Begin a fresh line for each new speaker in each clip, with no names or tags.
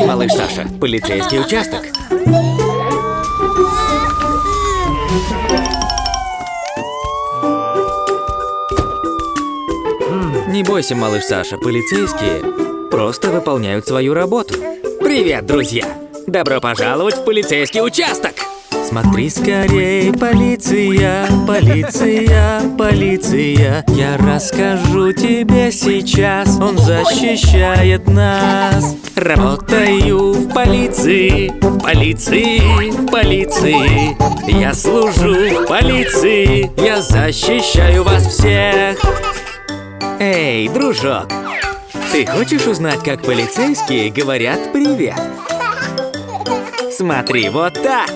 малыш Саша. Полицейский участок. Не бойся, малыш Саша, полицейские просто выполняют свою работу. Привет, друзья! Добро пожаловать в полицейский участок! Смотри скорей, полиция, полиция, полиция. Я расскажу тебе сейчас, он защищает нас. Работаю в полиции, в полиции, в полиции. Я служу в полиции, я защищаю вас всех. Эй, дружок, ты хочешь узнать, как полицейские говорят «привет»? Смотри, вот так!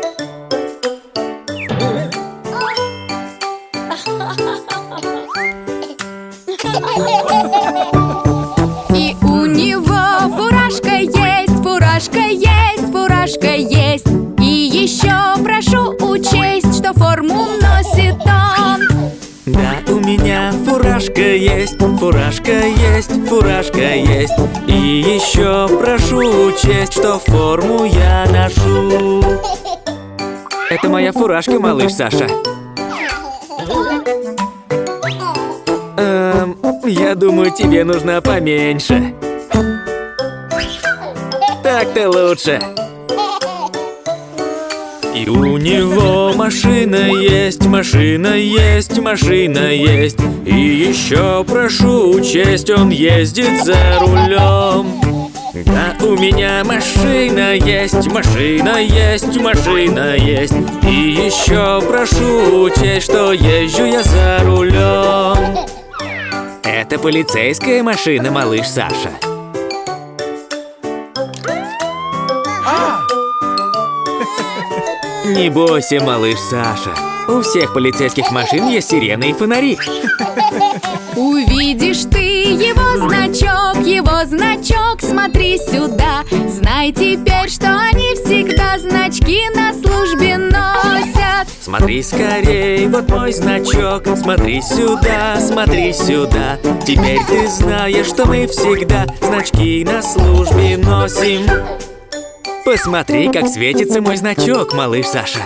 И у него фуражка есть, фуражка есть, фуражка есть. И еще прошу учесть, что форму носит он.
Да, у меня фуражка есть, фуражка есть, фуражка есть. И еще прошу учесть, что форму я ношу. Это моя фуражка, малыш Саша. Я думаю, тебе нужна поменьше. Так-то лучше. И у него машина есть, машина есть, машина есть. И еще прошу учесть, он ездит за рулем. Да, у меня машина есть, машина есть, машина есть. И еще прошу учесть, что езжу я за рулем. Это полицейская машина, малыш Саша. Не бойся, малыш Саша. У всех полицейских машин есть сирены и фонари.
Увидишь ты его значок, смотри сюда. Знай теперь, что они всегда значки на службе носят.
Смотри скорей, вот мой значок. Смотри сюда, смотри сюда. Теперь ты знаешь, что мы всегда значки на службе носим. Посмотри, как светится мой значок, малыш Саша.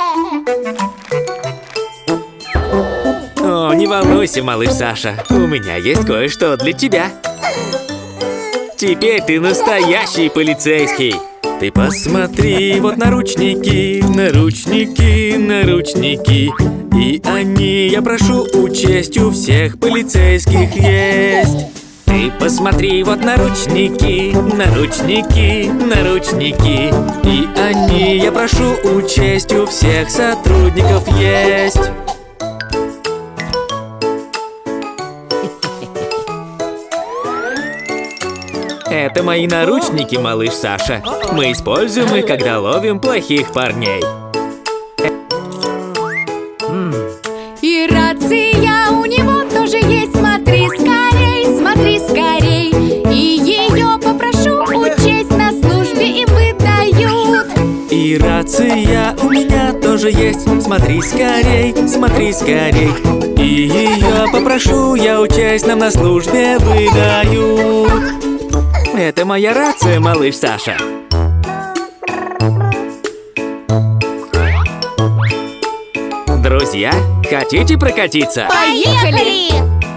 О, не волнуйся, малыш Саша. У меня есть кое-что для тебя. Теперь ты настоящий полицейский. Ты посмотри, вот наручники, наручники, наручники. И они, я прошу учесть, у всех полицейских есть. Ты посмотри, вот наручники, наручники, наручники. И они, я прошу учесть, у всех сотрудников есть. Это мои наручники, малыш Саша. Мы используем их, когда ловим плохих парней.
И рация у него тоже есть. Смотри скорей, смотри скорей. И ее попрошу учесть, на службе им выдают.
И рация у меня тоже есть. Смотри скорей, смотри скорей. И ее попрошу я учесть, нам на службе выдают. Это моя рация, малыш Саша. Друзья, хотите прокатиться?
Поехали!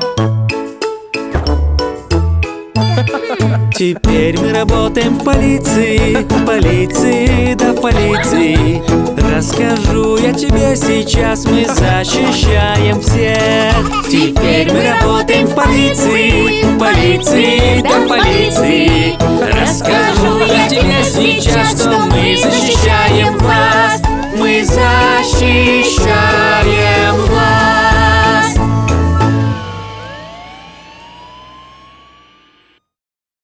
Теперь мы работаем в полиции, да в полиции. Расскажу я тебе сейчас, мы защищаем всех. Теперь мы работаем в полиции, да в полиции. Расскажу я тебе сейчас, что мы защищаем вас.